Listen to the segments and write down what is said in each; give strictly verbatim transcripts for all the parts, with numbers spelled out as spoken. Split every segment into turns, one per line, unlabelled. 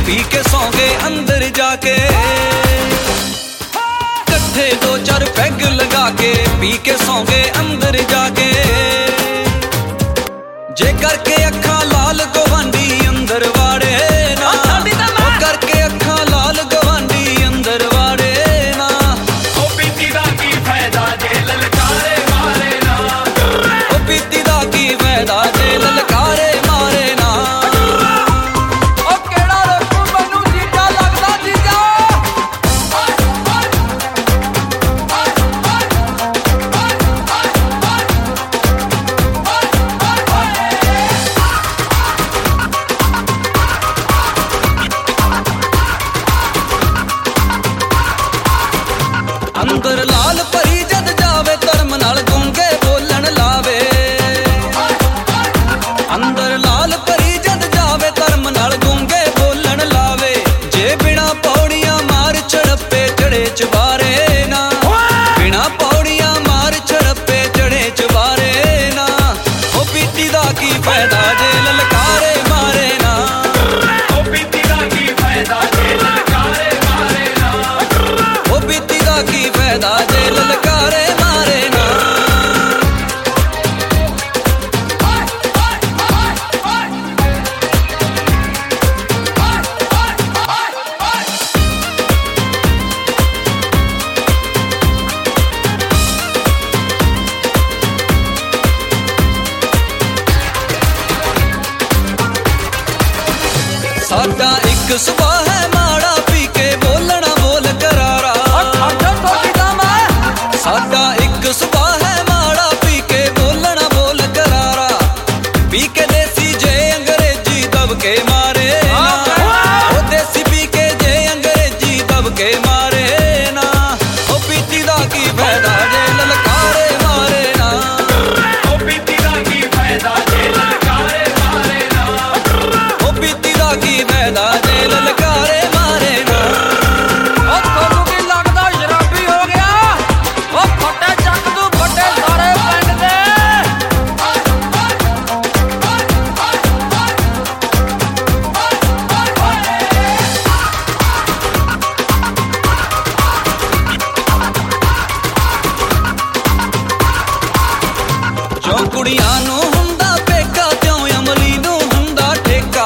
P के सौ गए अंदर जाके, कट्ठे दो चार पैग लगा के पी के सौ गए अंदर जाके। जे करके अखा लाल गवांडी अंदर वाड़े ना, करके अखा लाल गवांडी अंदर वाड़े ना।
ओ पीती दा की फायदा जे ललकारे मारे ना,
ओ पीती दा की फायदा जे ललकारे मारे ना। अंदर लाल परी जद जावे धर्म नाल गूंगे बोलन लावे, अंदर लाल परी जद जावे धर्म नाल गूंगे बोलन लावे। जे बिना पौड़ियां मार छड़पे चढ़े चबारे ना, बिना पौड़ियां मार छड़पे चढ़े चबारे ना। ओ पीती दा की फायदा जे ललकारे मारे ना,
ओ पीती दा की फायदा जे ललकारे मारे ना,
ओ पीती दा की फायदा जे ललकारे मारे ना। साडा एक सुभाऽ है माड़ा पी के बोलना बोल करारा, साडा एक सुभाऽ है माड़ा पी के बोलना बोल करारा। पी के देसी जे अंग्रेजी दब के मारे ना, ओ देसी पी के जे अंग्रेजी दब के मारे ना। ओ पीती दा की फायदा जे ललकारे मारे ना,
ओ पीती दा की फायदा जे ललकारे मारे ना,
ओ पीती दा की फायदा जे ललकारे मारे ना। जो कुड़ियां नूं हुंदा पेका त्यों अमली नूं हुंदा ठेका,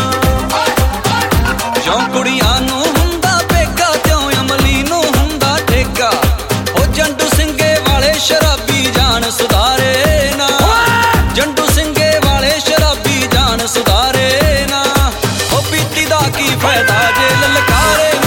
जो कुड़ियां नूं हुंदा पेका त्यों अमली नूं हुंदा ठेका। ओ जंडू सिंगे वाले शराबी जान सुधारे ना, जंडू सिंगे वाले शराबी जान सुधारे ना। ओ पीती दा की फायदा जे ललकारे